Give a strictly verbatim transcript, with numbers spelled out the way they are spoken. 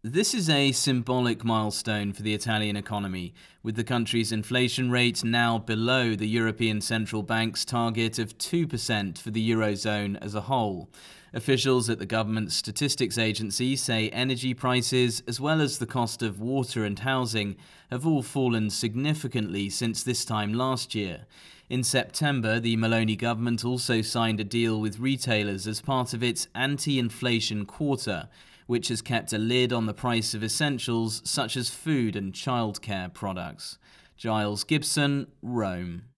This is a symbolic milestone for the Italian economy, with the country's inflation rate now below the European Central Bank's target of two percent for the Eurozone as a whole. Officials at the government statistics agency say energy prices, as well as the cost of water and housing, have all fallen significantly since this time last year. In September, the Meloni government also signed a deal with retailers as part of its anti-inflation quarter, which has kept a lid on the price of essentials such as food and childcare products. Giles Gibson, Rome.